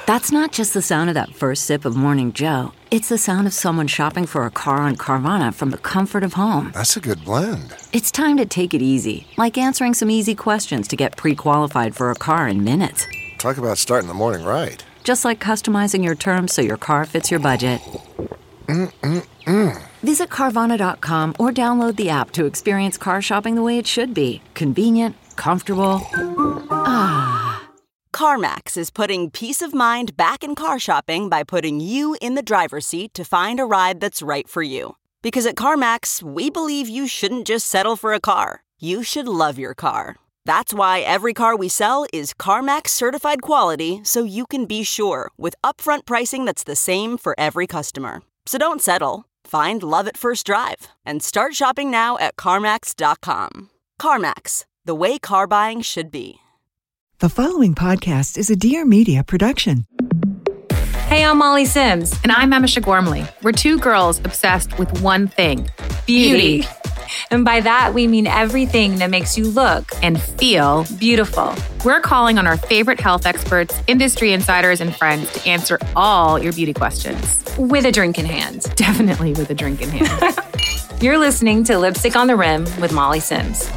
That's not just the sound of that first sip of Morning Joe. It's the sound of someone shopping for a car on Carvana from the comfort of home. That's a good blend. It's time to take it easy, like answering some easy questions to get pre-qualified for a car in minutes. Talk about starting the morning right. Just like customizing your terms so your car fits your budget. Visit Carvana.com or download the app to experience car shopping the way it should be. Convenient, comfortable. CarMax is putting peace of mind back in car shopping by putting you in the driver's seat to find a ride that's right for you. Because at CarMax, we believe you shouldn't just settle for a car. You should love your car. That's why every car we sell is CarMax certified quality, so you can be sure with upfront pricing that's the same for every customer. So don't settle. Find love at first drive and start shopping now at CarMax.com. CarMax, the way car buying should be. The following podcast is a Dear Media production. Hey, I'm Molly Sims. And I'm Emisha Gormley. We're two girls obsessed with one thing, beauty. And by that, we mean everything that makes you look And feel beautiful. We're calling on our favorite health experts, industry insiders, and friends to answer all your beauty questions. With a drink in hand. Definitely with a drink in hand. You're listening to Lipstick on the Rim with Molly Sims.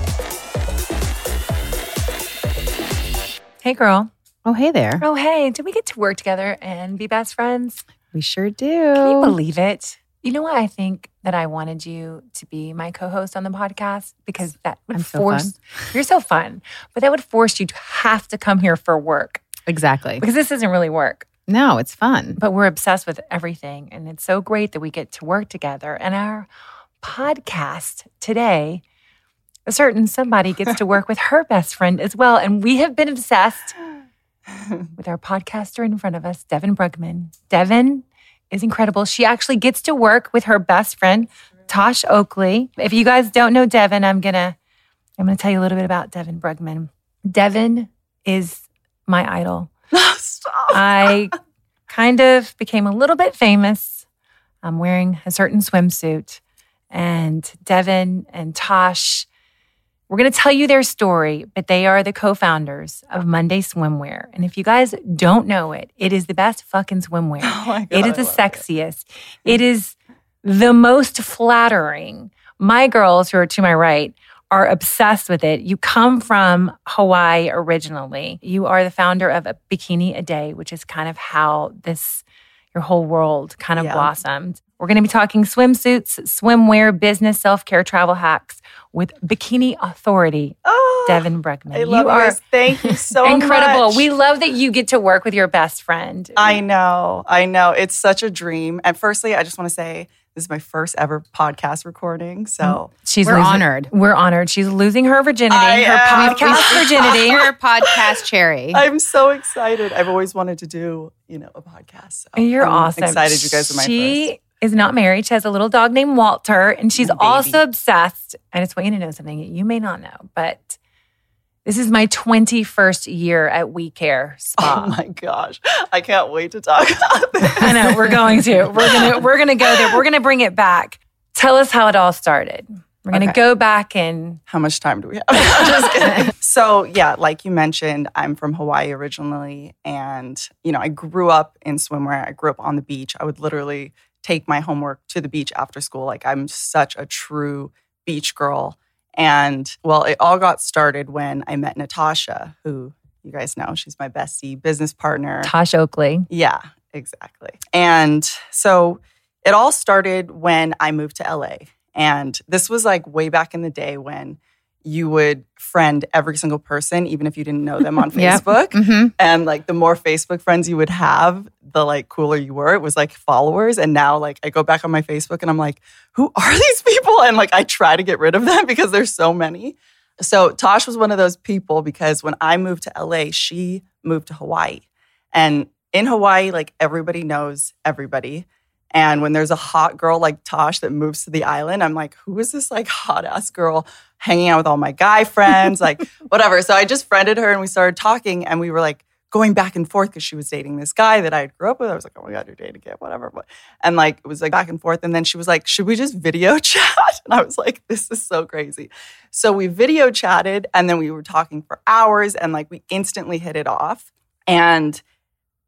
Hey, girl. Oh, hey there. Oh, hey. Did we get to work together and be best friends? We sure do. Can you believe it? You know what? I think that I wanted you to be my co-host on the podcast because that would force... You're so fun. But that would force you to have to come here for work. Exactly. Because this isn't really work. No, it's fun. But we're obsessed with everything. And it's so great that we get to work together. And our podcast today, a certain somebody gets to work with her best friend as well. And we have been obsessed with our podcaster in front of us, Devin Brugman. Devin is incredible. She actually gets to work with her best friend, Tosh Oakley. If you guys don't know Devin, I'm gonna tell you a little bit about Devin Brugman. Devin is my idol. I kind of became a little bit famous. I'm wearing a certain swimsuit. And Devin and Tosh, we're going to tell you their story, but they are the co-founders of Monday Swimwear. And if you guys don't know it, it is the best fucking swimwear. Oh my God, it is the sexiest. It is the most flattering. My girls, who are to my right, are obsessed with it. You come from Hawaii originally. You are the founder of a Bikini a Day, which is kind of how your whole world kind of blossomed. We're going to be talking swimsuits, swimwear, business, self-care, travel hacks with Bikini Authority, Devin Brugman. I love you. Thank you so incredible. much. We love that you get to work with your best friend. I know. It's such a dream. And firstly, I just want to say this is my first ever podcast recording. So we're honored. We're honored. She's losing her virginity, her podcast virginity. Her podcast cherry. I'm so excited. I've always wanted to do, a podcast. So You're I'm awesome. Excited you guys are my first. She is not married. She has a little dog named Walter, and she's also obsessed. I just want you to know something you may not know, but this is my 21st year at We Care Spa. Oh my gosh. I can't wait to talk about this. I know, we're going to. We're gonna go there. We're gonna bring it back. Tell us how it all started. We're gonna go back and... How much time do we have? I'm just kidding. So yeah, like you mentioned, I'm from Hawaii originally. And, I grew up in swimwear. I grew up on the beach. I would literally take my homework to the beach after school. Like, I'm such a true beach girl. And well, it all got started when I met Natasha, who you guys know, she's my bestie, business partner. Tosh Oakley. Yeah, exactly. And so it all started when I moved to LA. And this was like way back in the day when you would friend every single person, even if you didn't know them on Facebook. Mm-hmm. And like the more Facebook friends you would have, the like cooler you were. It was like followers. And now like I go back on my Facebook and I'm like, who are these people? And like I try to get rid of them because there's so many. So Tosh was one of those people because when I moved to LA, she moved to Hawaii. And in Hawaii, like everybody knows everybody. And when there's a hot girl like Tosh that moves to the island, I'm like, who is this like hot ass girl hanging out with all my guy friends? Like whatever. So I just friended her and we started talking and we were like going back and forth because she was dating this guy that I grew up with. I was like, oh my God, you're dating again, whatever. And like, it was like back and forth. And then she was like, should we just video chat? And I was like, this is so crazy. So we video chatted and then we were talking for hours and like we instantly hit it off. And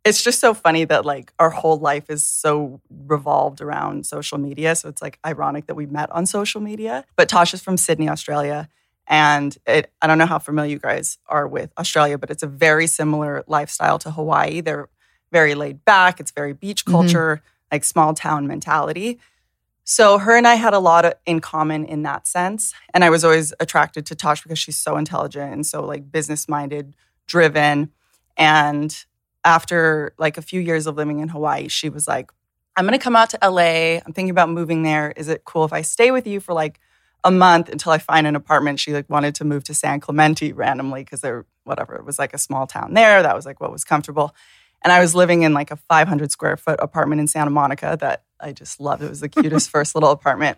it's just so funny that like our whole life is so revolved around social media. So it's like ironic that we met on social media. But Tasha's from Sydney, Australia. And I don't know how familiar you guys are with Australia, but it's a very similar lifestyle to Hawaii. They're very laid back. It's very beach culture, like small town mentality. So her and I had a lot in common in that sense. And I was always attracted to Tosh because she's so intelligent and so like business-minded, driven. And after like a few years of living in Hawaii, she was like, I'm going to come out to LA. I'm thinking about moving there. Is it cool if I stay with you for like a month until I find an apartment? She like wanted to move to San Clemente randomly because it was like a small town there. That was like what was comfortable. And I was living in like a 500 square foot apartment in Santa Monica that I just loved. It was the cutest first little apartment.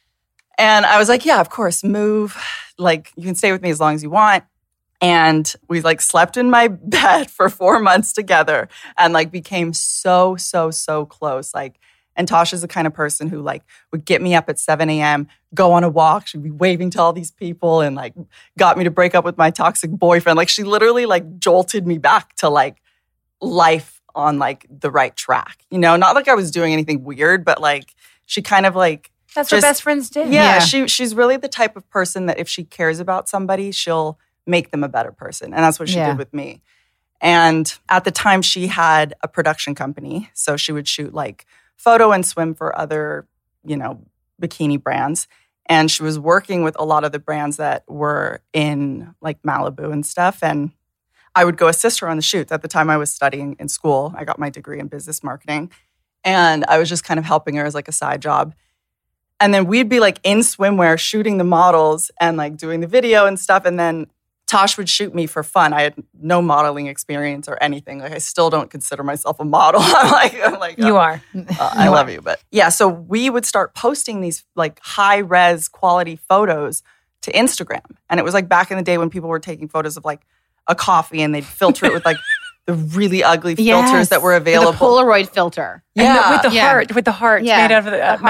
And I was like, yeah, of course, move. Like you can stay with me as long as you want. And we like slept in my bed for 4 months together and like became so close. Like, and Tasha's the kind of person who like would get me up at 7 a.m., go on a walk. She'd be waving to all these people and like got me to break up with my toxic boyfriend. Like she literally like jolted me back to like life on like the right track. You know, not like I was doing anything weird, but like she kind of like that's what best friends do. Yeah, she's really the type of person that if she cares about somebody, she'll make them a better person. And that's what she did with me. And at the time she had a production company. So she would shoot like photo and swim for other, you know, bikini brands. And she was working with a lot of the brands that were in like Malibu and stuff. And I would go assist her on the shoots. At the time I was studying in school. I got my degree in business marketing. And I was just kind of helping her as like a side job. And then we'd be like in swimwear shooting the models and like doing the video and stuff. And then Tosh would shoot me for fun. I had no modeling experience or anything. Like I still don't consider myself a model. I'm like you are. I love you, but yeah. So we would start posting these like high res quality photos to Instagram, and it was like back in the day when people were taking photos of like a coffee and they'd filter it with like the really ugly filters that were available. The Polaroid filter. Yeah, with the heart made out of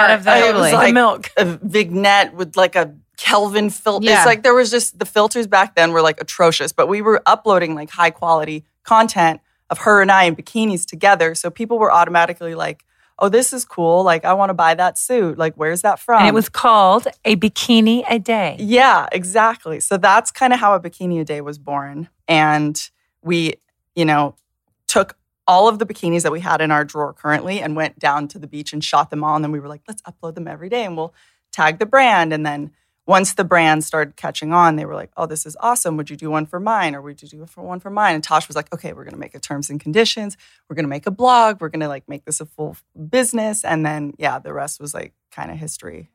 the milk. A vignette with like a Kelvin filter. It's like there was just the filters back then were like atrocious, but we were uploading like high quality content of her and I in bikinis together. So people were automatically like, oh, this is cool. Like, I want to buy that suit. Like, where's that from? And it was called A Bikini a Day. Yeah, exactly. So that's kind of how A Bikini a Day was born. And we, you know, took all of the bikinis that we had in our drawer currently and went down to the beach and shot them all. And then we were like, let's upload them every day and we'll tag the brand. And then once the brand started catching on, they were like, oh, this is awesome. Would you do one for mine? Or would you do one for mine? And Tosh was like, okay, we're going to make a terms and conditions. We're going to make a blog. We're going to like make this a full business. And then, yeah, the rest was like kind of history.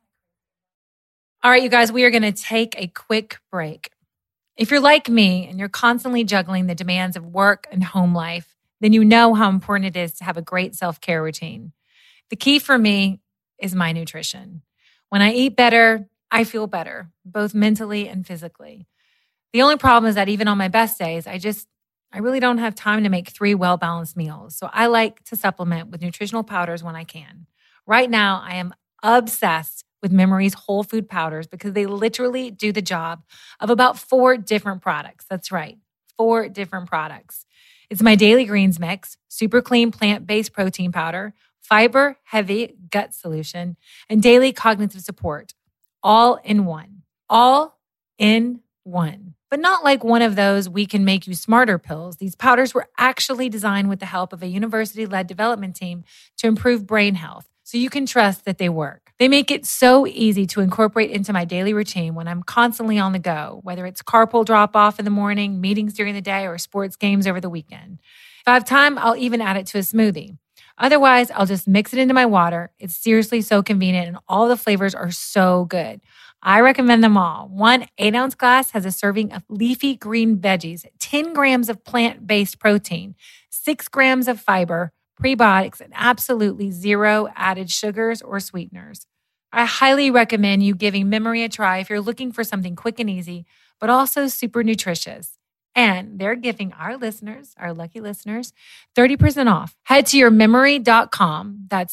All right, you guys, we are going to take a quick break. If you're like me and you're constantly juggling the demands of work and home life, then you know how important it is to have a great self-care routine. The key for me is my nutrition. When I eat better, I feel better, both mentally and physically. The only problem is that even on my best days, I really don't have time to make 3 well-balanced meals. So I like to supplement with nutritional powders when I can. Right now, I am obsessed with Memory's whole food powders because they literally do the job of about 4 different products. That's right, 4 different products. It's my Daily Greens Mix, super clean plant-based protein powder, fiber-heavy gut solution, and daily cognitive support. All in one. All in one. But not like one of those we can make you smarter pills. These powders were actually designed with the help of a university-led development team to improve brain health, so you can trust that they work. They make it so easy to incorporate into my daily routine when I'm constantly on the go, whether it's carpool drop-off in the morning, meetings during the day, or sports games over the weekend. If I have time, I'll even add it to a smoothie. Otherwise, I'll just mix it into my water. It's seriously so convenient, and all the flavors are so good. I recommend them all. 1 8-ounce glass has a serving of leafy green veggies, 10 grams of plant-based protein, 6 grams of fiber, prebiotics, and absolutely 0 added sugars or sweeteners. I highly recommend you giving Memory a try if you're looking for something quick and easy, but also super nutritious. And they're giving our listeners, our lucky listeners, 30% off. Head to yourmemory.com. That's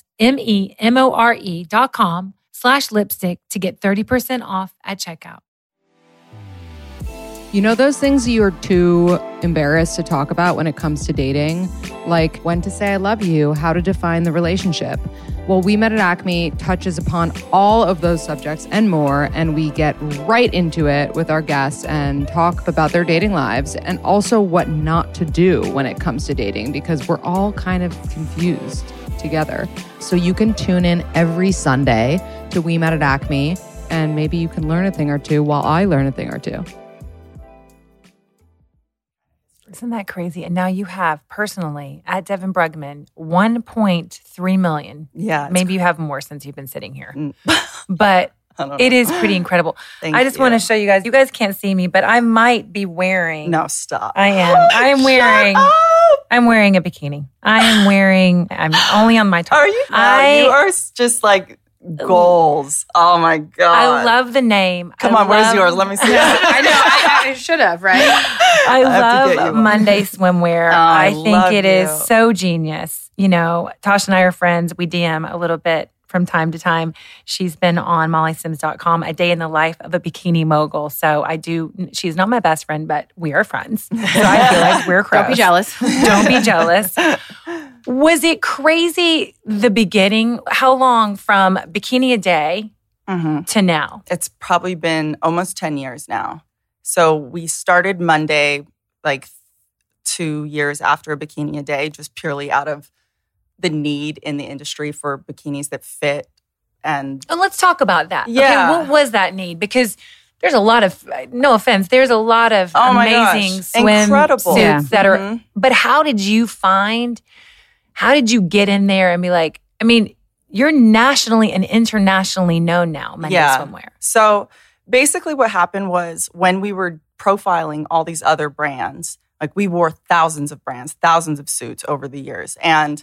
MEMORE.com/lipstick to get 30% off at checkout. You know those things you're too embarrassed to talk about when it comes to dating? Like when to say I love you, how to define the relationship. Well, We Met at Acme touches upon all of those subjects and more, and we get right into it with our guests and talk about their dating lives and also what not to do when it comes to dating, because we're all kind of confused together. So you can tune in every Sunday to We Met at Acme, and maybe you can learn a thing or two while I learn a thing or two. Isn't that crazy? And now you have personally at Devin Brugman 1.3 million. Yeah. Maybe you have more since you've been sitting here. But it is pretty incredible. I just want to show you guys. You guys can't see me, but I might be wearing. No, stop. I am. I'm wearing. I'm wearing a bikini. I'm only on my top. Are you? You are just like goals. Oh my God. I love the name. Come on, where's yours? Let me see. I know. I should have, right? I love Monday swimwear. I think it is so genius. You know, Tasha and I are friends. We DM a little bit from time to time. She's been on mollysims.com, a day in the life of a bikini mogul. So she's not my best friend, but we are friends. So I feel like we're close. Don't be jealous. Don't be jealous. Was it crazy, the beginning? How long from Bikini a Day to now? It's probably been almost 10 years now. So we started Monday like 2 years after Bikini a Day, just purely out of the need in the industry for bikinis that fit. And let's talk about that. Yeah. Okay, what was that need? Because there's a lot of, no offense, there's a lot of amazing swim suits that are, but how did you get in there and be like, I mean, you're nationally and internationally known now, Monday Swimwear. So basically what happened was when we were profiling all these other brands, like we wore thousands of brands, thousands of suits over the years. And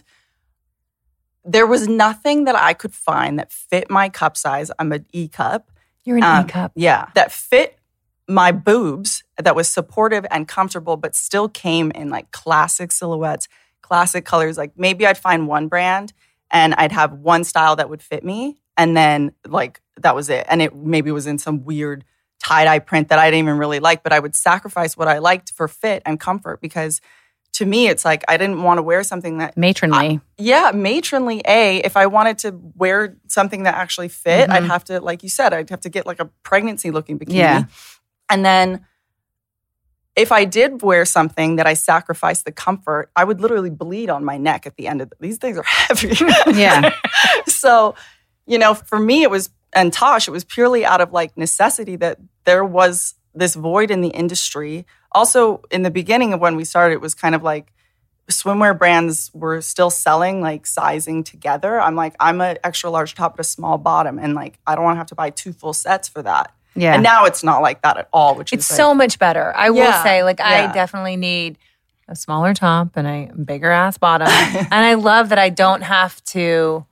there was nothing that I could find that fit my cup size. I'm an E cup. You're an E cup. Yeah. That fit my boobs, that was supportive and comfortable, but still came in like classic silhouettes, classic colors. Like maybe I'd find one brand and I'd have one style that would fit me. And then like that was it. And it maybe was in some weird tie-dye print that I didn't even really like, but I would sacrifice what I liked for fit and comfort, because to me, it's like I didn't want to wear something that... Matronly. Matronly, If I wanted to wear something that actually fit, I'd have to, like you said, I'd have to get like a pregnancy-looking bikini. Yeah. And then if I did wear something that I sacrificed the comfort, I would literally bleed on my neck at the end of these things are heavy. Yeah. So, you know, for me, it was purely out of like necessity that there was this void in the industry. Also, in the beginning of when we started, it was kind of like swimwear brands were still selling like sizing together. I'm like, I'm an extra large top but a small bottom, and like I don't want to have to buy 2 full sets for that. Yeah. And now it's not like that at all, which it's is so much better. I will say, like, I definitely need a smaller top and a bigger ass bottom. And I love that I don't have to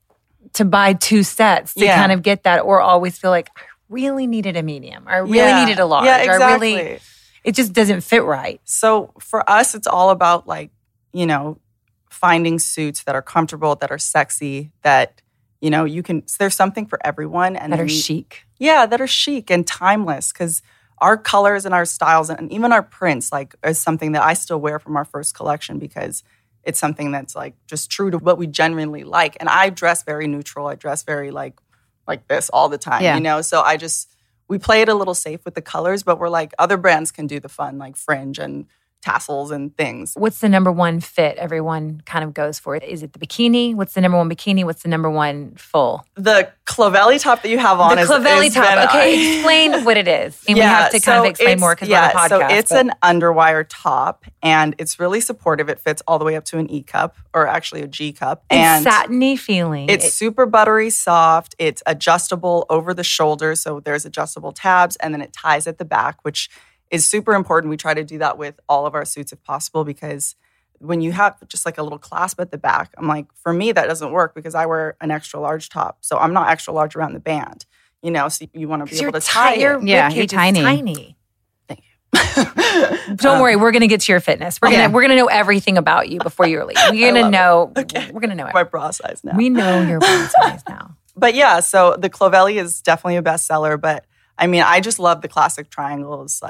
buy 2 sets to kind of get that, or always feel like I really needed a medium, or I really needed a large. Yeah, exactly. It just doesn't fit right. So for us, it's all about like, you know, finding suits that are comfortable, that are sexy, that, you know, there's something for everyone. And that are chic. Yeah, that are chic and timeless, because our colors and our styles and even our prints like is something that I still wear from our first collection, because it's something that's like just true to what we genuinely like. And I dress very neutral. I dress very like this all the time, you know? So we play it a little safe with the colors, but we're like, other brands can do the fun, like fringe and tassels and things. What's the number one fit everyone kind of goes for? Is it the bikini? What's the number one bikini? What's the number one full? The Clovelly top that you have on the Clovelly top. Okay, explain what it is. And we have to kind of explain more because we're on a podcast. So it's an underwire top, and it's really supportive. It fits all the way up to an E cup, or actually a G cup. And satiny feeling. It's super buttery soft. It's adjustable over the shoulder, so there's adjustable tabs, and then it ties at the back, which is super important. We try to do that with all of our suits if possible, because when you have just like a little clasp at the back, I'm like, for me, that doesn't work because I wear an extra large top. So I'm not extra large around the band, you know, so you want to be able to tie it. You're tiny. Thank you. Don't worry, we're going to get to your fitness. We're going to know everything about you before you leave. We're going to know. Okay. We're going to know my bra size now. We know your bra size now. But yeah, so the Clovelly is definitely a bestseller, but I mean, I just love the classic triangles, like,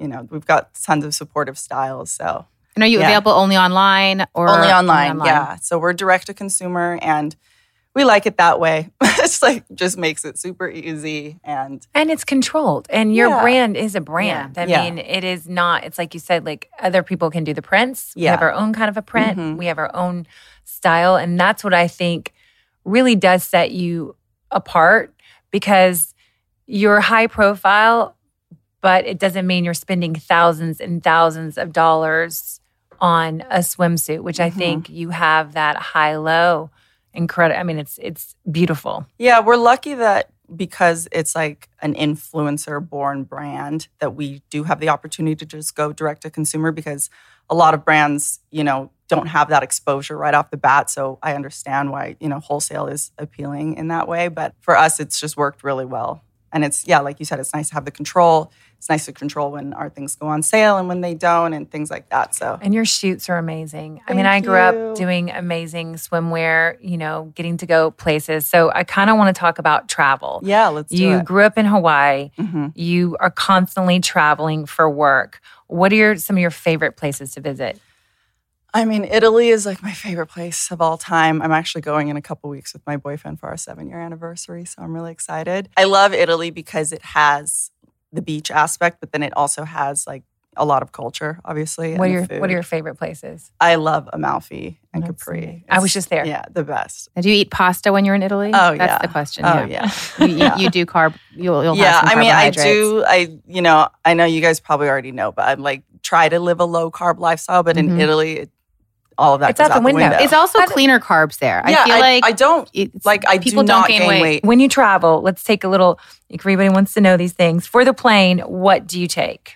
we've got tons of supportive styles. So, and are you available only online or only online? Yeah. So we're direct to consumer, and we like it that way. It's like just makes it super easy and it's controlled. And your brand is a brand. Yeah. I mean, it is not. It's like you said. Like other people can do the prints. We have our own kind of a print. Mm-hmm. We have our own style, and that's what I think really does set you apart, because you're high profile, but it doesn't mean you're spending thousands and thousands of dollars on a swimsuit, which I think you have that high-low incredible. I mean, it's beautiful. Yeah, we're lucky that because it's like an influencer-born brand that we do have the opportunity to just go direct to consumer, because a lot of brands, don't have that exposure right off the bat. So I understand why, wholesale is appealing in that way. But for us, it's just worked really well. And it's, like you said, it's nice to have the control. It's nice to control when our things go on sale and when they don't and things like that. So, and your shoots are amazing. I mean, I grew up doing amazing swimwear, getting to go places. So I kind of want to talk about travel. Yeah, let's do it. You grew up in Hawaii. Mm-hmm. You are constantly traveling for work. What are some of your favorite places to visit? I mean, Italy is like my favorite place of all time. I'm actually going in a couple weeks with my boyfriend for our 7-year anniversary, so I'm really excited. I love Italy because it has the beach aspect, but then it also has like a lot of culture, obviously. What are your favorite places? I love Amalfi and Capri. I was just there. Yeah, the best. Do you eat pasta when you're in Italy? Oh, That's the question. Oh, You do carb. You'll have some I mean, I carbohydrates. do. I know you guys probably already know, but I like try to live a low carb lifestyle. But in Italy, all of that goes out the window. It's also cleaner carbs there. I feel like I don't like. I people do not don't gain weight. When you travel, let's take a little. Everybody wants to know these things. For the plane, what do you take?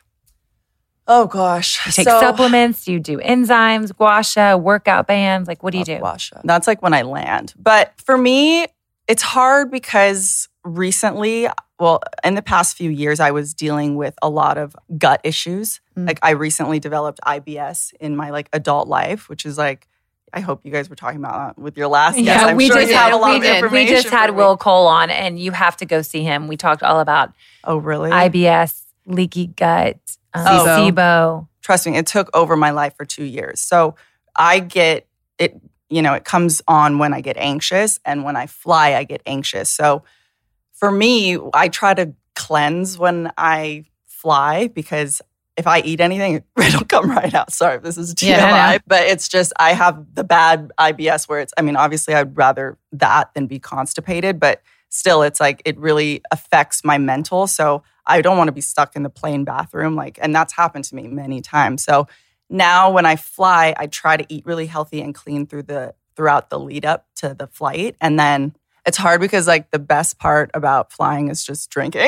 Oh gosh, You take supplements. Do you do enzymes, gua sha, workout bands? Like, what do you do? Gua sha. That's like when I land. But for me, it's hard because recently, in the past few years, I was dealing with a lot of gut issues. Like I recently developed IBS in my like adult life, which is like, I hope you guys were talking about that with your last guest. I'm sure you have a lot of information. We just had Will Cole on, and you have to go see him. We talked all about IBS, leaky gut, SIBO. Trust me, it took over my life for 2 years. So I get it, it comes on when I get anxious, and when I fly, I get anxious. So for me, I try to cleanse when I fly, because if I eat anything, it'll come right out. Sorry if this is TMI, but it's just I have the bad IBS where obviously I'd rather that than be constipated, but still it's like it really affects my mental. So I don't want to be stuck in the plane bathroom, and that's happened to me many times. So now when I fly, I try to eat really healthy and clean throughout the lead up to the flight. And then it's hard because the best part about flying is just drinking.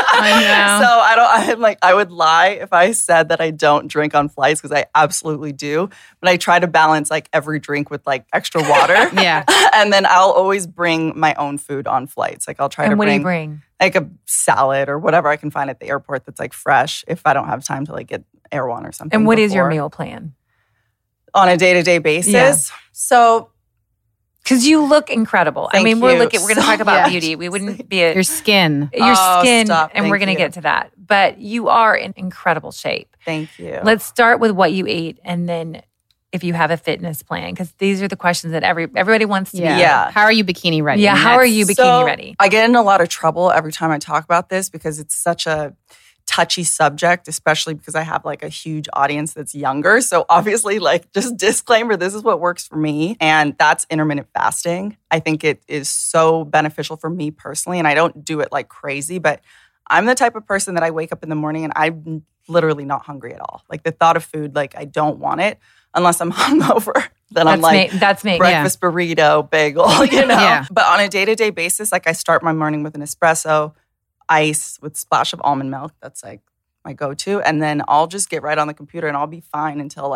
I know. So I would lie if I said that I don't drink on flights, because I absolutely do. But I try to balance every drink with extra water. Yeah. And then I'll always bring my own food on flights. I'll try to what do you bring? Like a salad or whatever I can find at the airport that's fresh, if I don't have time to get Air One or something. And what is your meal plan? On a day-to-day basis? Yeah. So, because you look incredible. Thank we're you going to talk about beauty. We wouldn't be your skin. Stop. And we're going to get to that. But you are in incredible shape. Thank you. Let's start with what you eat, and then if you have a fitness plan, because these are the questions that everybody wants to be. Yeah. How are you bikini ready? Yeah. How are you bikini ready? I get in a lot of trouble every time I talk about this, because it's such a touchy subject, especially because I have a huge audience that's younger. So obviously, just disclaimer, this is what works for me. And that's intermittent fasting. I think it is so beneficial for me personally. And I don't do it crazy, but I'm the type of person that I wake up in the morning and I'm literally not hungry at all. The thought of food, I don't want it unless I'm hungover. Then that's me. Breakfast burrito, bagel, Yeah. But on a day-to-day basis, I start my morning with an espresso, ice with a splash of almond milk. That's my go-to. And then I'll just get right on the computer and I'll be fine until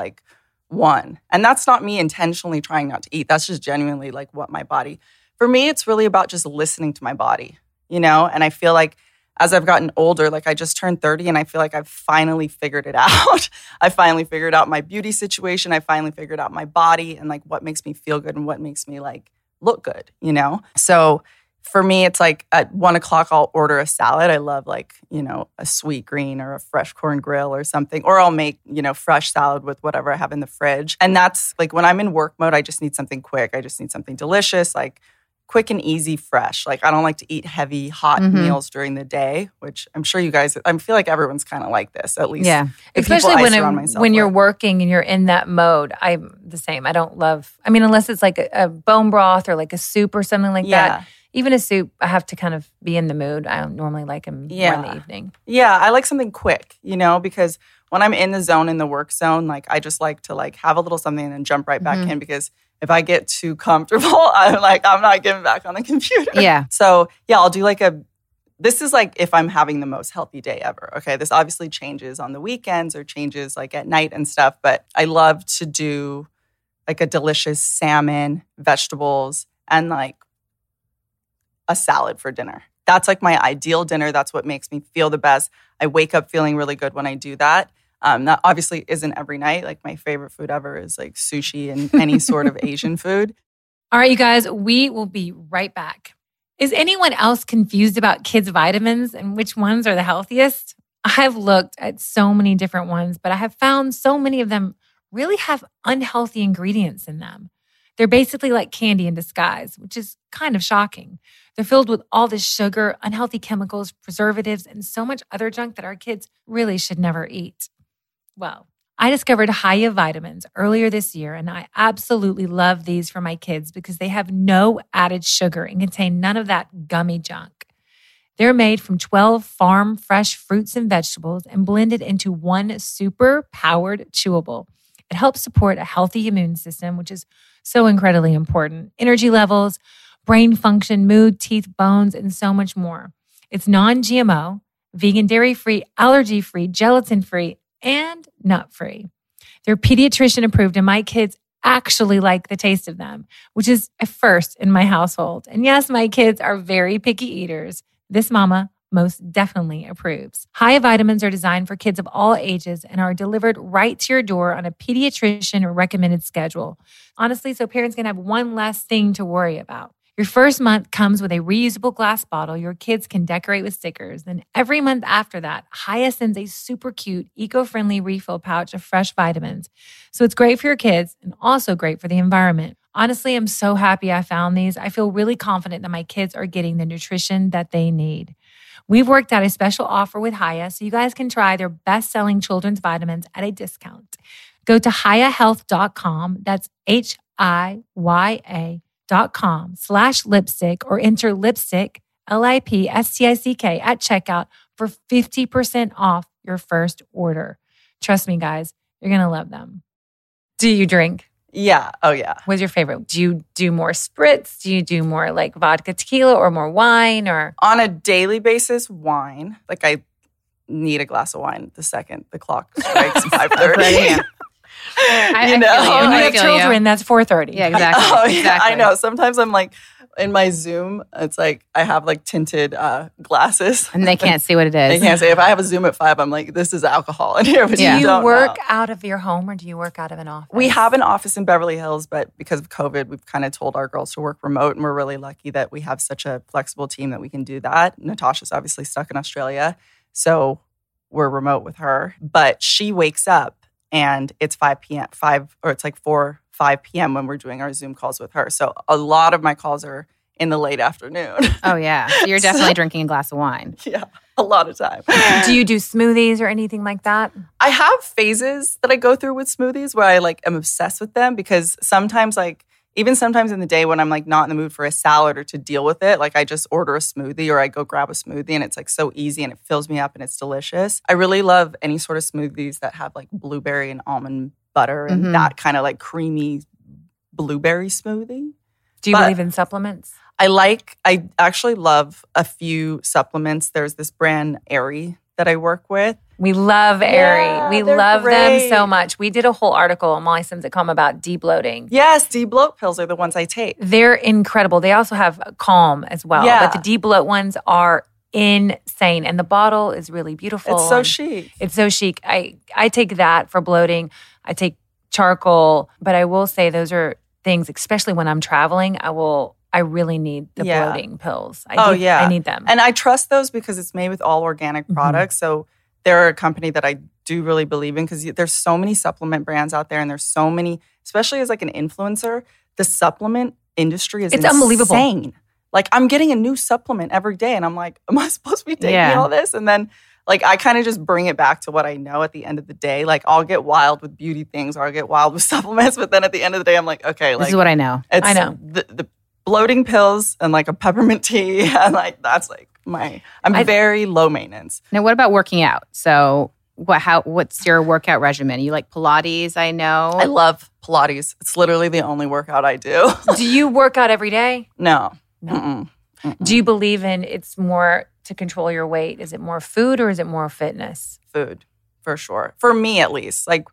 1. And that's not me intentionally trying not to eat. That's just genuinely what my body. For me, it's really about just listening to my body, And I feel as I've gotten older, I just turned 30 and I feel I've finally figured it out. I finally figured out my beauty situation. I finally figured out my body and what makes me feel good and what makes me look good, So For me, it's like at 1 o'clock, I'll order a salad. I love like, a sweet green or a fresh corn grill or something. Or I'll make, fresh salad with whatever I have in the fridge. And that's like when I'm in work mode, I just need something quick. I just need something delicious, like quick and easy, fresh. Like I don't like to eat heavy, hot meals during the day, which I'm sure you guys, I feel like everyone's kind of like this, at least. Yeah. Especially when you're working and you're in that mode. I'm the same. I don't love, unless it's like a bone broth or like a soup or something like that. Even a soup, I have to kind of be in the mood. I don't normally like them more in the evening. Yeah, I like something quick, because when I'm in the zone, in the work zone, like I just like to like have a little something and then jump right back in, because if I get too comfortable, I'm not getting back on the computer. Yeah. So yeah, I'll do this is like if I'm having the most healthy day ever. Okay, this obviously changes on the weekends or changes like at night and stuff, but I love to do like a delicious salmon, vegetables, and like a salad for dinner. That's like my ideal dinner. That's what makes me feel the best. I wake up feeling really good when I do that. That obviously isn't every night. Like my favorite food ever is like sushi and any sort of Asian food. All right, you guys, we will be right back. Is anyone else confused about kids' vitamins and which ones are the healthiest? I've looked at so many different ones, but I have found so many of them really have unhealthy ingredients in them. They're basically like candy in disguise, which is kind of shocking. They're filled with all this sugar, unhealthy chemicals, preservatives, and so much other junk that our kids really should never eat. Well, I discovered Hiya vitamins earlier this year, and I absolutely love these for my kids because they have no added sugar and contain none of that gummy junk. They're made from 12 farm fresh fruits and vegetables and blended into one super powered chewable. It helps support a healthy immune system, which is so incredibly important. Energy levels, brain function, mood, teeth, bones, and so much more. It's non-GMO, vegan, dairy-free, allergy-free, gelatin-free, and nut-free. They're pediatrician approved, and my kids actually like the taste of them, which is a first in my household. And yes, my kids are very picky eaters. This mama most definitely approves. Hiya vitamins are designed for kids of all ages and are delivered right to your door on a pediatrician recommended schedule. Honestly, so parents can have one less thing to worry about. Your first month comes with a reusable glass bottle your kids can decorate with stickers. Then every month after that, Hiya sends a super cute, eco-friendly refill pouch of fresh vitamins. So it's great for your kids and also great for the environment. Honestly, I'm so happy I found these. I feel really confident that my kids are getting the nutrition that they need. We've worked out a special offer with Hiya so you guys can try their best-selling children's vitamins at a discount. Go to hiyahealth.com. That's HIYA.com/lipstick or enter lipstick, LIPSTICK at checkout for 50% off your first order. Trust me, guys, you're going to love them. Do you drink? Yeah. Oh, yeah. What's your favorite? Do you do more spritz? Do you do more like vodka tequila or more wine? Or on a daily basis, wine. Like I need a glass of wine the second the clock strikes 5:30. I know. When you have children, that's 4:30. Yeah, exactly. Oh, yeah, exactly. I know. Sometimes I'm like, in my Zoom, it's like I have like tinted glasses. And they can't see what it is. They can't say. If I have a Zoom at 5, I'm like, this is alcohol in here. But do you don't work know. out of your home or do you work out of an office? We have an office in Beverly Hills, but because of COVID, we've kind of told our girls to work remote. And we're really lucky that we have such a flexible team that we can do that. Natasha's obviously stuck in Australia, so we're remote with her. But she wakes up and it's 5 p.m., 5 p.m. when we're doing our Zoom calls with her. So a lot of my calls are in the late afternoon. Oh, yeah. So you're definitely drinking a glass of wine. Yeah, a lot of time. Do you do smoothies or anything like that? I have phases that I go through with smoothies where I like am obsessed with them because sometimes even sometimes in the day when I'm like not in the mood for a salad or to deal with it, like I just order a smoothie or I go grab a smoothie and it's like so easy and it fills me up and it's delicious. I really love any sort of smoothies that have like blueberry and almond butter and that kind of like creamy blueberry smoothie. Do you believe in supplements? I actually love a few supplements. There's this brand Aerie that I work with. We love Aerie. Yeah, we love them so much. We did a whole article on MollySims.com about de-bloating. Yes, de-bloat pills are the ones I take. They're incredible. They also have Calm as well. Yeah. But the de-bloat ones are insane. And the bottle is really beautiful. It's so chic. It's so chic. I take that for bloating. I take charcoal. But I will say those are things, especially when I'm traveling, I will I really need the Yeah. bloating pills. Yeah. I need them. And I trust those because it's made with all organic products. So they're a company that I do really believe in because there's so many supplement brands out there and there's so many, especially as like an influencer, the supplement industry is It's unbelievable. insane. Like I'm getting a new supplement every day and I'm like, am I supposed to be taking all this? And then like I kind of just bring it back to what I know at the end of the day. Like I'll get wild with beauty things or I'll get wild with supplements. But then at the end of the day, I'm like, okay, This is what I know. It's I know. The bloating pills and like a peppermint tea. And like that's like I'm very low maintenance. Now, what about working out? So what's your workout regimen? You like Pilates, I know. I love Pilates. It's literally the only workout I do. Do you work out every day? No. Do you believe in it's more to control your weight? Is it more food or is it more fitness? Food, for sure. For me, at least. Like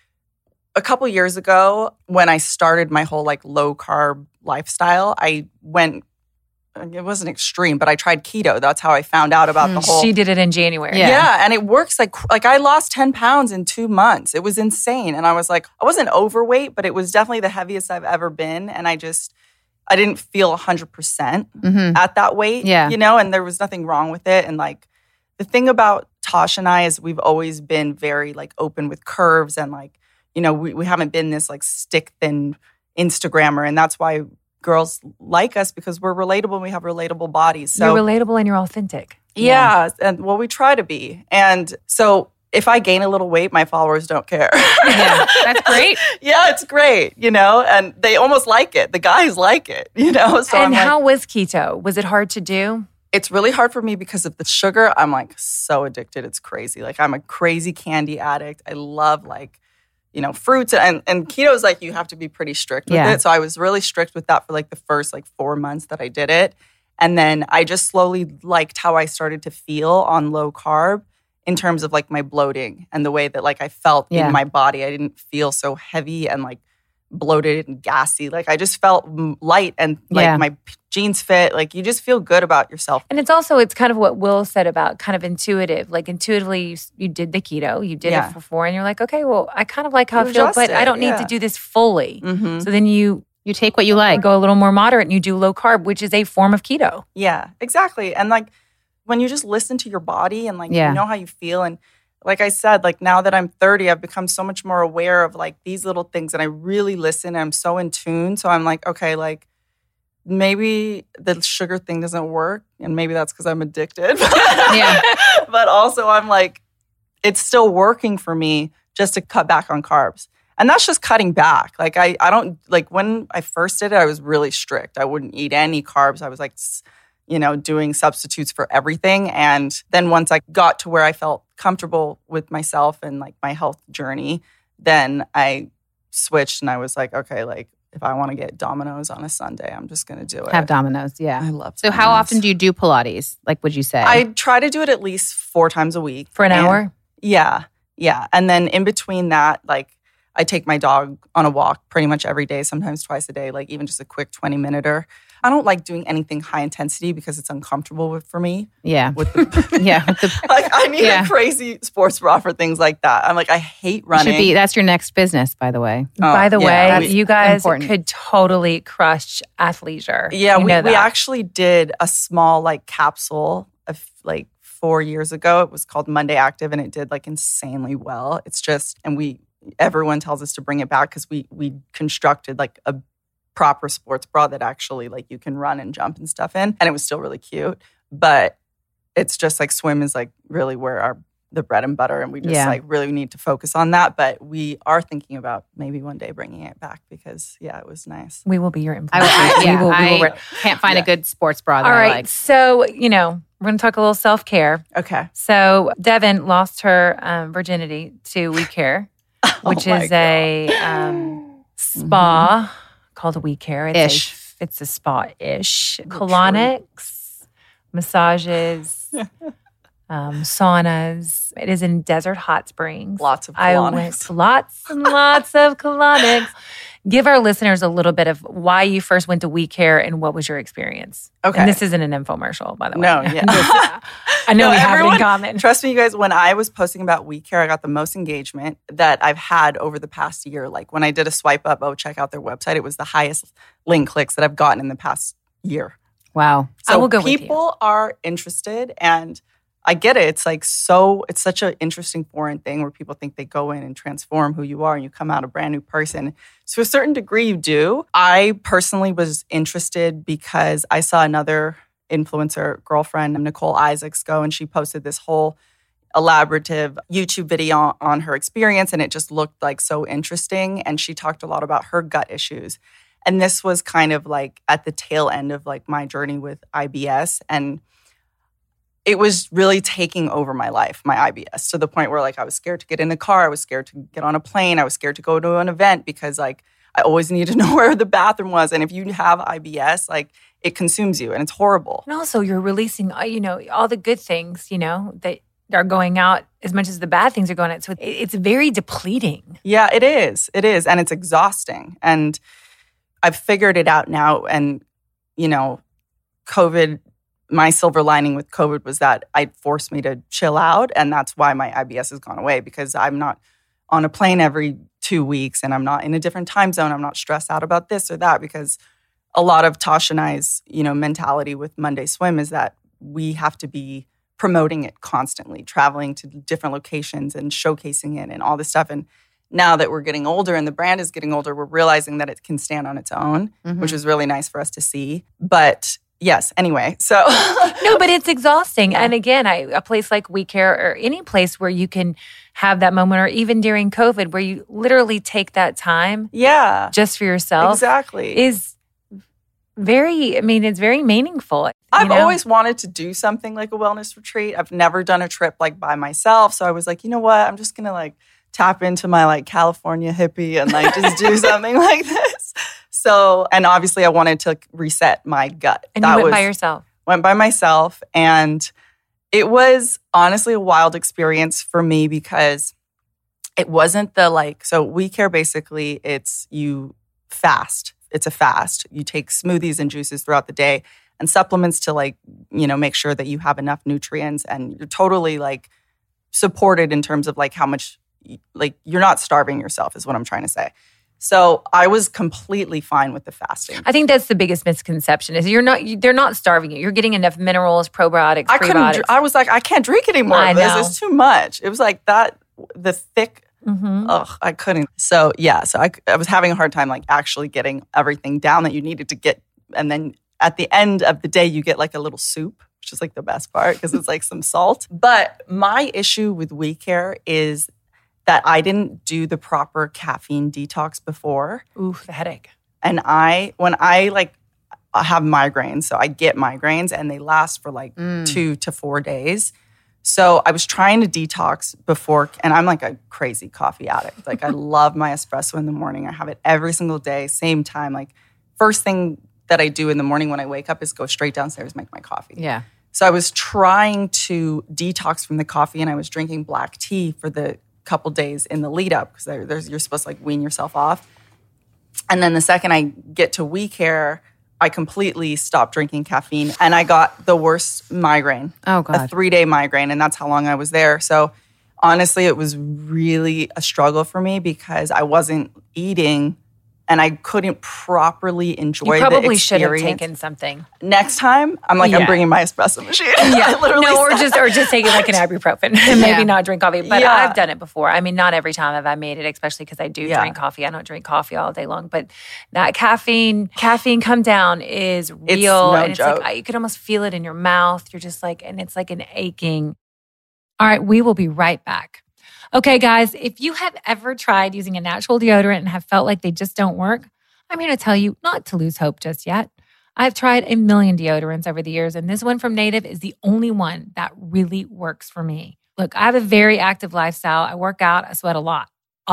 a couple years ago, when I started my whole like low carb lifestyle, I went. It wasn't extreme, but I tried keto. That's how I found out about the whole. She did it in January. Yeah, and it works like I lost 10 pounds in 2 months. It was insane, and I was like, I wasn't overweight, but it was definitely the heaviest I've ever been, and I didn't feel 100% at that weight, you know, and there was nothing wrong with it. And like the thing about Tosh and I is we've always been very like open with curves and like, you know, we haven't been this like stick thin Instagrammer. And that's why girls like us because we're relatable and we have relatable bodies. So you're relatable and you're authentic. Yeah. And well, we try to be. And so if I gain a little weight, my followers don't care. Yeah, that's great. Yeah, it's great, you know, and they almost like it. The guys like it, you know. So and how was keto? Was it hard to do? It's really hard for me because of the sugar. I'm like so addicted. It's crazy. Like I'm a crazy candy addict. I love like, you know, fruits and keto is like you have to be pretty strict with it. So I was really strict with that for like the first like 4 months that I did it. And then I just slowly liked how I started to feel on low carb in terms of like my bloating and the way that like I felt in my body. I didn't feel so heavy and like bloated and gassy. Like I just felt light and like my jeans fit. Like you just feel good about yourself. And it's kind of what Will said about kind of intuitive. Like intuitively you did the keto, you did it for 4 and you're like, okay, well, I kind of like how I feel, but I don't need to do this fully. So then you take what you like. Go a little more moderate and you do low carb, which is a form of keto. Yeah, exactly. And like when you just listen to your body and like you know how you feel. And like I said, like now that I'm 30, I've become so much more aware of like these little things and I really listen and I'm so in tune. So I'm like, okay, like maybe the sugar thing doesn't work and maybe that's because I'm addicted. But also I'm like, it's still working for me just to cut back on carbs. And that's just cutting back. Like I don't, like when I first did it, I was really strict. I wouldn't eat any carbs. I was like, you know, doing substitutes for everything. And then once I got to where I felt comfortable with myself and like my health journey, then I switched and I was like, okay, like if I want to get Domino's on a Sunday, I'm just going to do it. Have Domino's, yeah. I love So Domino's. how often do you do Pilates? Like, would you say? I try to do it at least 4 times a week. For an hour? Yeah. And then in between that, like I take my dog on a walk pretty much every day, sometimes twice a day, like even just a quick 20-minuter. I don't like doing anything high intensity because it's uncomfortable for me. Yeah. With the, like I need a crazy sports bra for things like that. I'm like, I hate running. That's your next business, by the way. By the way, you guys important. could totally crush athleisure. Yeah, we actually did a small like capsule of like 4 years ago. It was called Monday Active and it did like insanely well. It's just, and everyone tells us to bring it back because we constructed like a proper sports bra that actually like you can run and jump and stuff in. And it was still really cute. But it's just like swim is like really where the bread and butter and we just like really need to focus on that. But we are thinking about maybe one day bringing it back because it was nice. We will be your influencers. I can't find a good sports bra that I like. So, you know, we're going to talk a little self-care. Okay. So Devin lost her virginity to We Care, which is a spa called We Care. It's a spa-ish. Colonics, massages, saunas. It is in Desert Hot Springs. Lots of colonics. I went lots and lots of colonics. Give our listeners a little bit of why you first went to We Care and what was your experience. Okay. And this isn't an infomercial, by the way. No, yeah. I know we have it in common. Trust me, you guys, when I was posting about We Care, I got the most engagement that I've had over the past year. Like when I did a swipe up, check out their website, it was the highest link clicks that I've gotten in the past year. Wow. So I will go with you. people are interested, and I get it. It's like it's such an interesting foreign thing where people think they go in and transform who you are and you come out a brand new person. So to a certain degree you do. I personally was interested because I saw another influencer girlfriend, Nicole Isaacs, go, and she posted this whole elaborative YouTube video on her experience, and it just looked like so interesting. And she talked a lot about her gut issues. And this was kind of like at the tail end of like my journey with IBS. And it was really taking over my life, my IBS, to the point where like I was scared to get in the car. I was scared to get on a plane. I was scared to go to an event because like I always needed to know where the bathroom was. And if you have IBS, like it consumes you and it's horrible. And also you're releasing, all the good things, that are going out as much as the bad things are going out. So it's very depleting. Yeah, it is. It is. And it's exhausting. And I've figured it out now. And, COVID, my silver lining with COVID was that it forced me to chill out. And that's why my IBS has gone away, because I'm not on a plane every 2 weeks and I'm not in a different time zone. I'm not stressed out about this or that, because a lot of Tasha and I's, mentality with Monday Swim is that we have to be promoting it constantly, traveling to different locations and showcasing it and all this stuff. And now that we're getting older and the brand is getting older, we're realizing that it can stand on its own, which is really nice for us to see. But yes, anyway, so. No, but it's exhausting. Yeah. And again, a place like We Care, or any place where you can have that moment, or even during COVID, where you literally take that time just for yourself. Exactly. Is it's very meaningful. I've always wanted to do something like a wellness retreat. I've never done a trip like by myself. So I was like, you know what? I'm just going to like tap into my like California hippie and like just do something like this. So, and obviously I wanted to reset my gut. And you went by yourself? Went by myself. And it was honestly a wild experience for me, because it wasn't so We Care, basically it's you fast. It's a fast. You take smoothies and juices throughout the day and supplements to make sure that you have enough nutrients, and you're totally like supported in terms of like how much, like you're not starving yourself is what I'm trying to say. So I was completely fine with the fasting. I think that's the biggest misconception is they're not starving you. You're getting enough minerals, probiotics, prebiotics. I was like, I can't drink any more of this. It's too much. It was like that, the thick, I couldn't. So yeah, I was having a hard time like actually getting everything down that you needed to get. And then at the end of the day, you get like a little soup, which is like the best part because it's like some salt. But my issue with We Care is that I didn't do the proper caffeine detox before. Ooh, the headache. And when I have migraines, so I get migraines and they last for like 2 to 4 days. So I was trying to detox before, and I'm like a crazy coffee addict. Like I love my espresso in the morning. I have it every single day, same time. Like first thing that I do in the morning when I wake up is go straight downstairs, make my coffee. Yeah. So I was trying to detox from the coffee, and I was drinking black tea for the couple days in the lead up, because you're supposed to like wean yourself off. And then the second I get to We Care, I completely stopped drinking caffeine, and I got the worst migraine. Oh, God. A 3-day migraine, and that's how long I was there. So honestly, it was really a struggle for me because I wasn't eating and I couldn't properly enjoy the experience. You probably should have taken something. Next time, I'm bringing my espresso machine. Yeah. or just taking like an ibuprofen and maybe not drink coffee. But I've done it before. I mean, not every time have I made it, especially because I do drink coffee. I don't drink coffee all day long. But that caffeine come down is real. It's no and joke. It's like you can almost feel it in your mouth. You're just like, and it's like an aching. All right, we will be right back. Okay, guys, if you have ever tried using a natural deodorant and have felt like they just don't work, I'm here to tell you not to lose hope just yet. I've tried a million deodorants over the years, and this one from Native is the only one that really works for me. Look, I have a very active lifestyle. I work out. I sweat a lot.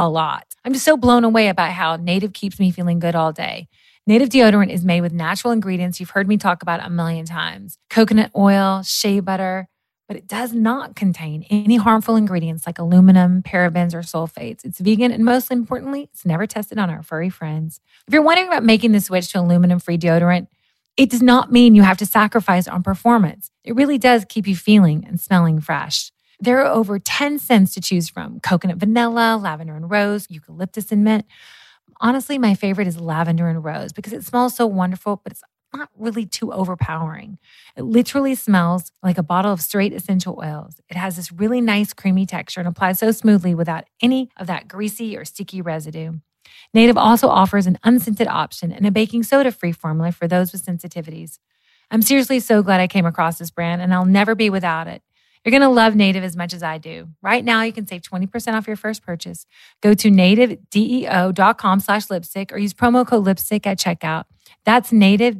I'm just so blown away about how Native keeps me feeling good all day. Native deodorant is made with natural ingredients you've heard me talk about a million times. Coconut oil, shea butter, but it does not contain any harmful ingredients like aluminum, parabens, or sulfates. It's vegan, and most importantly, it's never tested on our furry friends. If you're wondering about making the switch to aluminum-free deodorant, it does not mean you have to sacrifice on performance. It really does keep you feeling and smelling fresh. There are over 10 scents to choose from: coconut vanilla, lavender and rose, eucalyptus and mint. Honestly, my favorite is lavender and rose because it smells so wonderful, but it's not really too overpowering. It literally smells like a bottle of straight essential oils. It has this really nice creamy texture and applies so smoothly without any of that greasy or sticky residue. Native also offers an unscented option and a baking soda-free formula for those with sensitivities. I'm seriously so glad I came across this brand, and I'll never be without it. You're going to love Native as much as I do. Right now, you can save 20% off your first purchase. Go to nativedeo.com/lipstick or use promo code lipstick at checkout. That's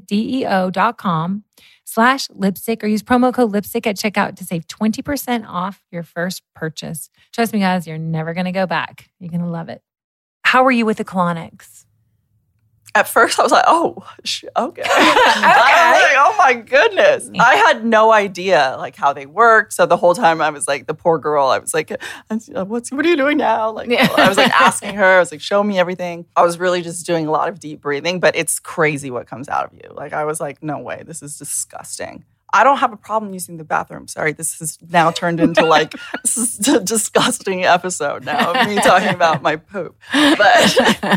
nativedeo.com/lipstick or use promo code lipstick at checkout to save 20% off your first purchase. Trust me, guys, you're never going to go back. You're going to love it. How were you with the colonics? At first, I was like, oh, okay. I was like, oh my goodness. I had no idea like how they worked. So the whole time I was like, the poor girl, I was like, what are you doing now? Like, I was like asking her, I was like, show me everything. I was really just doing a lot of deep breathing, but it's crazy what comes out of you. Like, I was like, no way, this is disgusting. I don't have a problem using the bathroom. Sorry, this has now turned into like, this is a disgusting episode now of me talking about my poop. But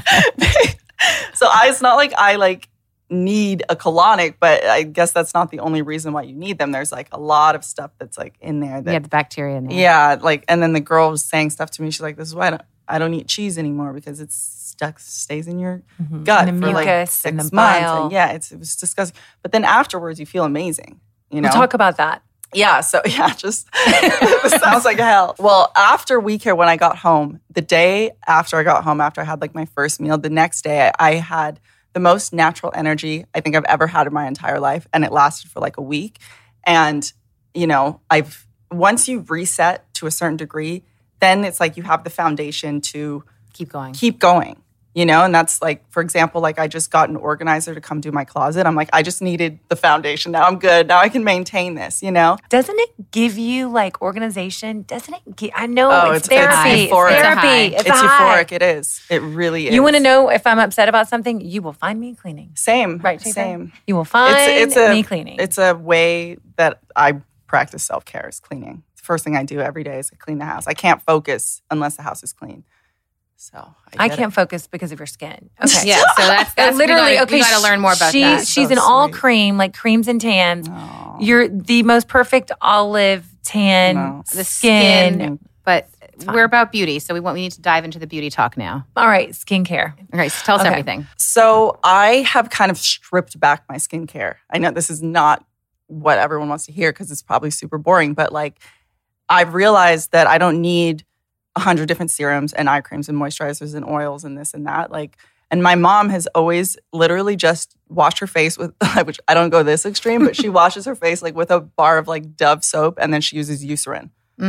so it's not like I like need a colonic, but I guess that's not the only reason why you need them. There's like a lot of stuff that's like in there. That, the bacteria in there. Yeah, like, and then the girl was saying stuff to me. She's like, this is why I don't eat cheese anymore because it's stays in your gut and the for mucus like 6 and the months. bile. And yeah, it was disgusting. But then afterwards, you feel amazing. You know? We'll talk about that. Yeah, so just this sounds like hell. Well, after WeCare, when I got home, the day after I got home, after I had like my first meal, the next day I had the most natural energy I think I've ever had in my entire life, and it lasted for like a week. And you know, once you reset to a certain degree, then it's like you have the foundation to keep going. You know, and that's like, for example, like I just got an organizer to come do my closet. I'm like, I just needed the foundation. Now I'm good. Now I can maintain this, you know? Doesn't it give you like organization? Doesn't it I know it's therapy. It's euphoric. It's euphoric. It is. It really is. You want to know if I'm upset about something? You will find me cleaning. Same. Right. Same. You will find me cleaning. It's a way that I practice self-care is cleaning. It's the first thing I do every day is I clean the house. I can't focus unless the house is clean. So I can't focus because of your skin. Okay. Yeah, so that's literally we got to learn more about that. She's an all cream, like creams and tans. Oh. You're the most perfect olive tan, the skin. But we're about beauty, so we need to dive into the beauty talk now. All right, skincare. All right, so tell us everything. So I have kind of stripped back my skincare. I know this is not what everyone wants to hear because it's probably super boring, but like I've realized that I don't need 100 different serums and eye creams and moisturizers and oils and this and that. Like, and my mom has always literally just washed her face with, which I don't go this extreme, but she washes her face like with a bar of like Dove soap, and then she uses Eucerin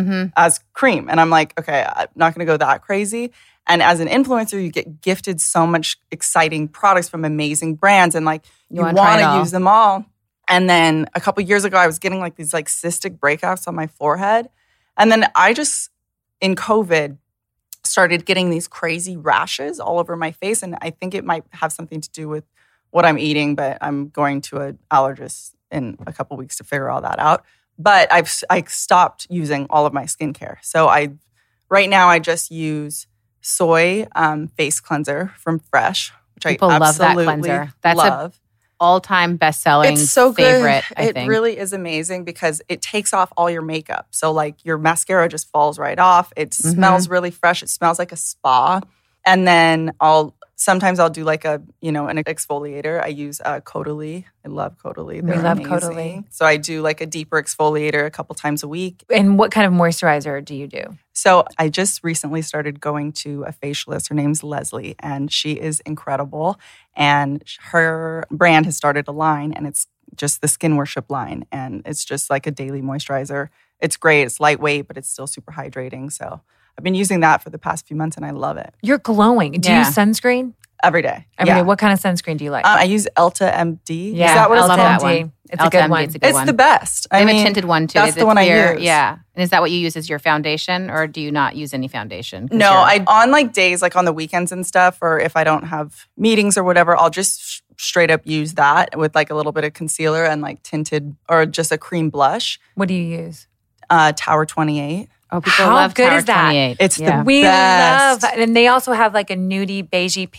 as cream. And I'm like, okay, I'm not going to go that crazy. And as an influencer, you get gifted so much exciting products from amazing brands, and like you want to use them all. And then a couple years ago, I was getting like these like cystic breakouts on my forehead, and then I just in COVID, started getting these crazy rashes all over my face. And I think it might have something to do with what I'm eating, but I'm going to an allergist in a couple weeks to figure all that out. But I stopped using all of my skincare. So right now I just use soy face cleanser from Fresh, which People I love that absolutely cleanser. That's love. All-time best-selling it's so favorite, good. I think. It really is amazing because it takes off all your makeup. So like your mascara just falls right off. It smells really fresh. It smells like a spa. And then sometimes I'll do like an exfoliator. I use Caudalie. I love Caudalie. We love Caudalie. So I do like a deeper exfoliator a couple times a week. And what kind of moisturizer do you do? So I just recently started going to a facialist. Her name's Leslie, and she is incredible. And her brand has started a line, and it's just the Skin Worship line. And it's just like a daily moisturizer. It's great. It's lightweight, but it's still super hydrating. So I've been using that for the past few months, and I love it. You're glowing. Do you use sunscreen? Every day. Every day. What kind of sunscreen do you like? I use Elta MD. Yeah, is that what I love it's called? that one. It's a good one. It's the best. They have a tinted one too. That's the one I use. Yeah. And is that what you use as your foundation, or do you not use any foundation? No, on like days, like on the weekends and stuff, or if I don't have meetings or whatever, I'll just straight up use that with like a little bit of concealer and like tinted or just a cream blush. What do you use? Tower 28. Oh, people How love good Tower is that? 28. It's the We best. love, and they also have like a nudie, beigey, pink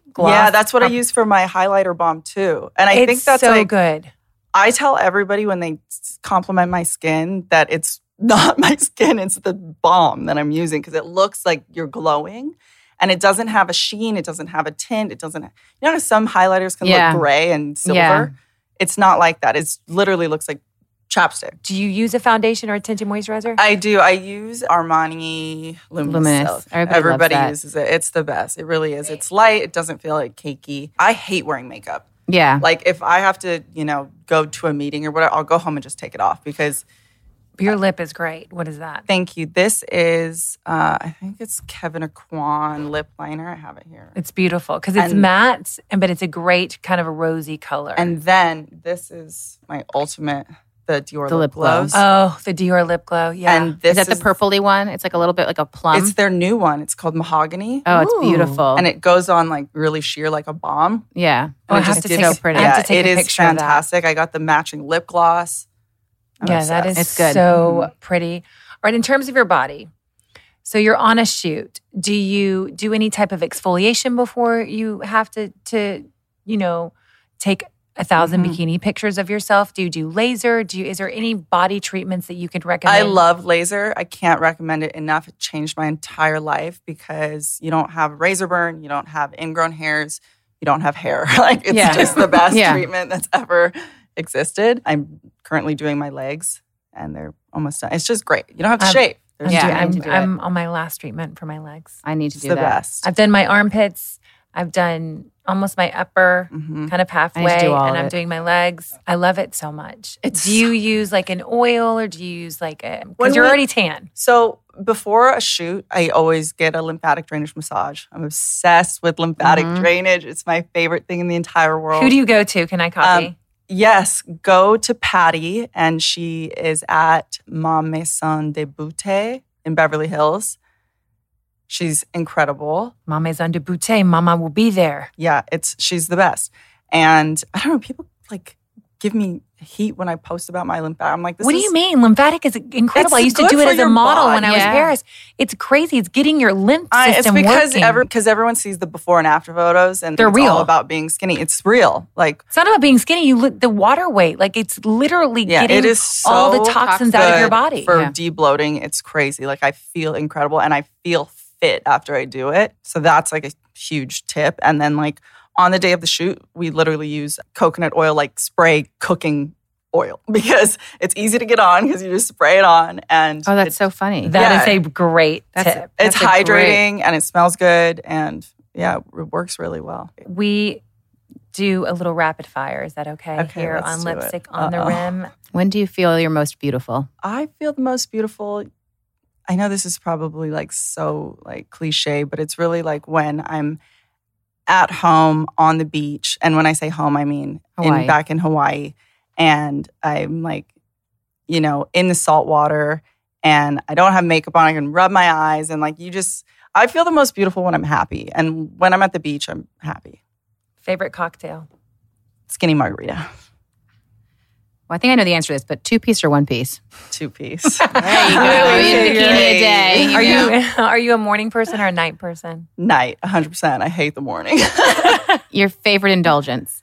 gloss. Yeah, that's what I use for my highlighter balm too. And I think that's so like, good. I tell everybody when they compliment my skin that it's not my skin, it's the balm that I'm using because it looks like you're glowing. And it doesn't have a sheen. It doesn't have a tint. It doesn't. You know how some highlighters can look gray and silver? Yeah. It's not like that. It literally looks like chapstick. Do you use a foundation or a tinted moisturizer? I do. I use Armani Luminous. Everybody loves uses it. It's the best. It really is. It's light. It doesn't feel like cakey. I hate wearing makeup. Yeah. Like if I have to, go to a meeting or whatever, I'll go home and just take it off because. Your lip is great. What is that? Thank you. This is, I think it's Kevin Aucoin lip liner. I have it here. It's beautiful because it's matte, but it's a great kind of a rosy color. And then this is my ultimate, the Dior lip glow. glows. Oh, the Dior lip glow. Yeah. And this is that the purpley one? It's like a little bit like a plum. It's their new one. It's called Mahogany. Oh, it's beautiful. And it goes on like really sheer like a balm. Yeah. Oh, I And it have just to gives- take so pretty. I have to take it a is picture of that. fantastic. I got the matching lip gloss. I'm Yeah, that is obsessed. It's good. so pretty. All right, in terms of your body, so you're on a shoot. Do you do any type of exfoliation before you have to take 1,000 bikini pictures of yourself? Do you do laser? Is there any body treatments that you could recommend? I love laser. I can't recommend it enough. It changed my entire life because you don't have razor burn, you don't have ingrown hairs, you don't have hair. Like it's just the best treatment that's ever existed. I'm currently doing my legs and they're almost done. It's just great. You don't have to shave. I'm on my last treatment for my legs. I need to It's do the that. best. I've done my armpits. I've done almost my upper, kind of halfway, do all and of I'm it. doing my legs. I love it so much. Do you use like an oil or do you use like a, because you're already tan. So before a shoot, I always get a lymphatic drainage massage. I'm obsessed with lymphatic drainage. It's my favorite thing in the entire world. Who do you go to? Can I copy? Yes, go to Patty, and she is at Ma Maison de Beauté in Beverly Hills. She's incredible. Mama's on de Boutte. Mama will be there. Yeah, she's the best. And I don't know, people like give me heat when I post about my lymphatic. I'm like, What do you mean? Lymphatic is incredible. I used to good do it for as a your model when body. I was in Paris. It's crazy. It's getting your lymph system It's because working. everyone sees the before and after photos, and They're it's real. all about being skinny. It's real. Like It's not about being skinny. The water weight, like it's literally getting it is so all the toxins out of your good body. for debloating. It's crazy. Like I feel incredible, and I feel fit after I do it. So that's like a huge tip. And then like on the day of the shoot, we literally use coconut oil, like spray cooking oil, because it's easy to get on because you just spray it on. And Oh, that's so funny. That is a great tip. it's That's a great- hydrating and it smells good. And yeah, it works really well. We do a little rapid fire. Is that okay? Okay, Here let's on do it. Lipstick on the Rim. When do you feel you're most beautiful? I feel the most beautiful. I know this is probably like so like cliche, but it's really like when I'm at home on the beach. And when I say home, I mean Hawaii. back in Hawaii. And I'm like, in the salt water and I don't have makeup on. I can rub my eyes and like I feel the most beautiful when I'm happy. And when I'm at the beach, I'm happy. Favorite cocktail? Skinny margarita. Well, I think I know the answer to this, but 2-piece or 1-piece? 2-piece. There you go. Eat a bikini a day. Are you a morning person or a night person? Night, 100%. I hate the morning. Your favorite indulgence?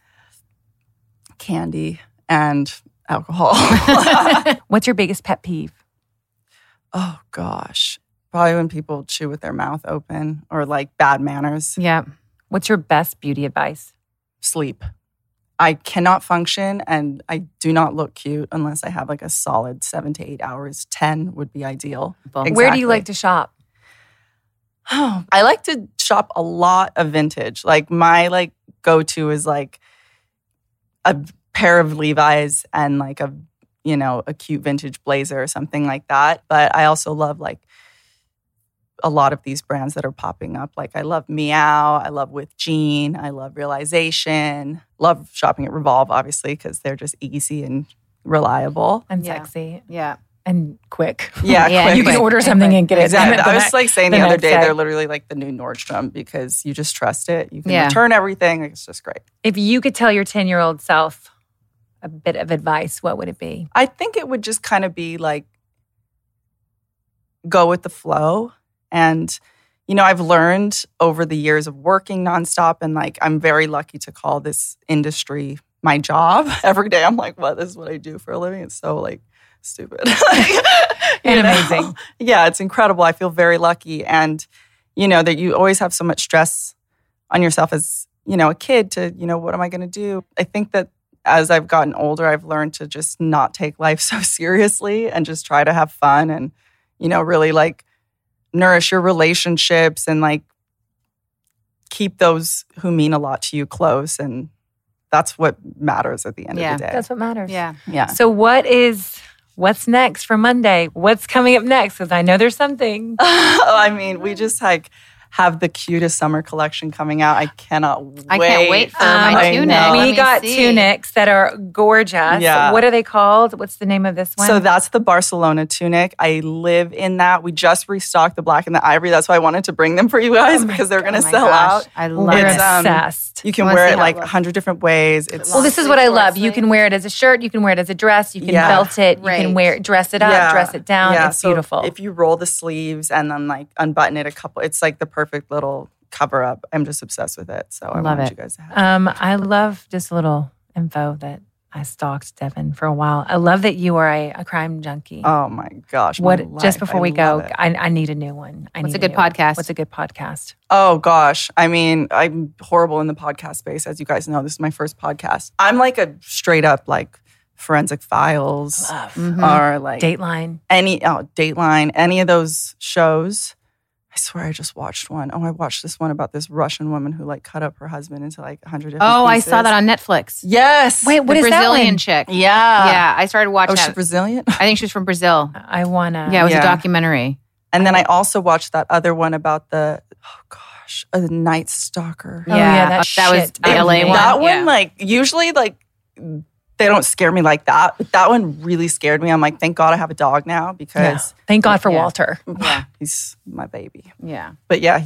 Candy and alcohol. What's your biggest pet peeve? Oh, gosh. Probably when people chew with their mouth open or like bad manners. Yeah. What's your best beauty advice? Sleep. I cannot function and I do not look cute unless I have like a solid 7 to 8 hours. 10 would be ideal. Well, Where do you like to shop? Oh, I like to shop a lot of vintage. Like my like go-to is like a pair of Levi's and like a cute vintage blazer or something like that. But I also love like a lot of these brands that are popping up. Like I love Meow, I love With Jean, I love Realization, love shopping at Revolve, obviously, because they're just easy and reliable. And sexy. Yeah. And quick. Yeah, Yeah, quick. You can order something and get it. Exactly. the I was next- like saying the other next day, day. they're literally like the new Nordstrom because you just trust it. You can Yeah. return everything. It's just great. If you could tell your 10-year-old self a bit of advice, what would it be? I think it would just kind of be like go with the flow and, I've learned over the years of working nonstop, and like I'm very lucky to call this industry my job. Every day I'm like, this is what I do for a living. It's so like stupid. And amazing. Yeah, it's incredible. I feel very lucky. And, that you always have so much stress on yourself as, a kid to, what am I going to do? I think that as I've gotten older, I've learned to just not take life so seriously and just try to have fun and, really like nourish your relationships and like keep those who mean a lot to you close. And that's what matters at the end of the day. That's what matters. Yeah. So what's next for Monday? What's coming up next? Because I know there's something. We just like have the cutest summer collection coming out. I cannot wait. I can't wait for my tunic. We got tunics that are gorgeous. Yeah. What are they called? What's the name of this one? So that's the Barcelona tunic. I live in that. We just restocked the black and the ivory. That's why I wanted to bring them for you guys because they're going to sell out. I love We're it. obsessed. You can wear it like 100 different ways. Well, this is what I love. You can wear it as a shirt. You can wear it as a dress. You can belt it. You can dress it up, dress it down. Yeah. It's beautiful. If you roll the sleeves and then like unbutton it it's like the perfect little cover up. I'm just obsessed with it. So I want you guys to have it. I love just a little info that I stalked Devin for a while. I love that you are a crime junkie. Oh my gosh. Just before we go, I need a new one. What's a good podcast? What's a good podcast? Oh gosh. I'm horrible in the podcast space. As you guys know, this is my first podcast. I'm like a straight up like Forensic Files or like Dateline. Dateline, any of those shows. I swear I just watched one. I watched this one about this Russian woman who like cut up her husband into like 100 different pieces. I saw that on Netflix. Yes. Wait, what is that Brazilian one? chick. Yeah. Yeah, I started watching she's that. Brazilian? I think she's from Brazil. I want to. Yeah, it was a documentary. And then I also watched that other one about a Night Stalker. That was the LA one. That one, like, usually, like, they don't scare me like that. But that one really scared me. I'm like, thank God I have a dog now because... Thank God for Walter. Yeah. He's my baby. Yeah. But yeah,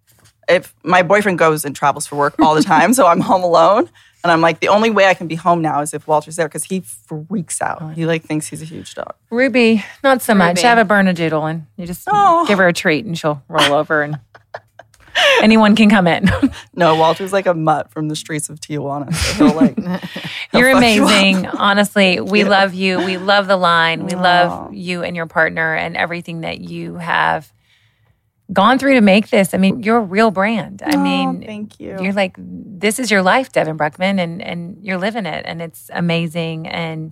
if my boyfriend goes and travels for work all the time, so I'm home alone. And I'm like, the only way I can be home now is if Walter's there because he freaks out. He like thinks he's a huge dog. Ruby, not so much. Have a Bernedoodle and you just give her a treat and she'll roll over and anyone can come in. No, Walter's like a mutt from the streets of Tijuana. So he'll like... You're amazing. Honestly, we love you. We love the line. We love you and your partner and everything that you have gone through to make this. I mean, you're a real brand. I mean, thank you. You're like, this is your life, Devin Bruckman, and you're living it. And it's amazing. And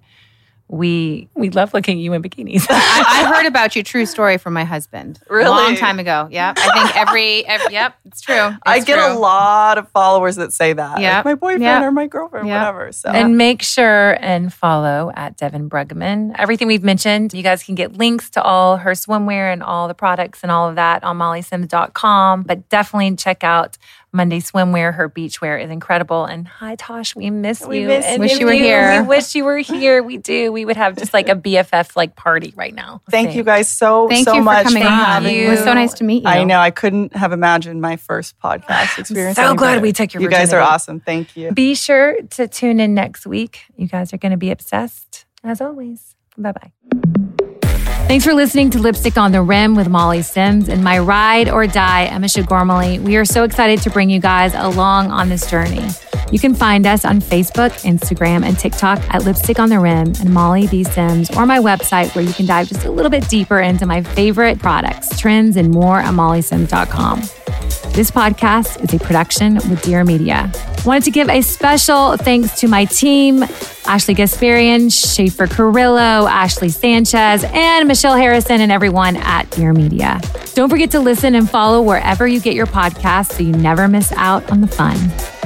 we love looking at you in bikinis. I heard about you, true story, from my husband. Really? A long time ago. Yeah. I think every yep, it's true. I get a lot of followers that say that. Yeah. Like my boyfriend or my girlfriend, whatever. So. And make sure and follow at Devin Bruckman. Everything we've mentioned, you guys can get links to all her swimwear and all the products and all of that on mollysims.com. But definitely check out Monday Swimwear. Her beachwear is incredible. And hi, Tosh, we miss you. Wish you were here. We wish you were here. We do. We would have just like a BFF like party right now. Thank you guys so Thank so you much for coming on. having me. It was so nice to meet you. I know. I couldn't have imagined my first podcast experience. So glad better. we took your You guys are virginity. awesome. Thank you. Be sure to tune in next week. You guys are going to be obsessed as always. Bye-bye. Thanks for listening to Lipstick on the Rim with Molly Sims and my ride or die, Amisha Gormley. We are so excited to bring you guys along on this journey. You can find us on Facebook, Instagram, and TikTok at Lipstick on the Rim and Molly B. Sims, or my website where you can dive just a little bit deeper into my favorite products, trends, and more at mollysims.com. This podcast is a production with Dear Media. Wanted to give a special thanks to my team, Ashley Gasparian, Schaefer Carrillo, Ashley Sanchez, and Michelle Harrison, and everyone at Dear Media. Don't forget to listen and follow wherever you get your podcasts so you never miss out on the fun.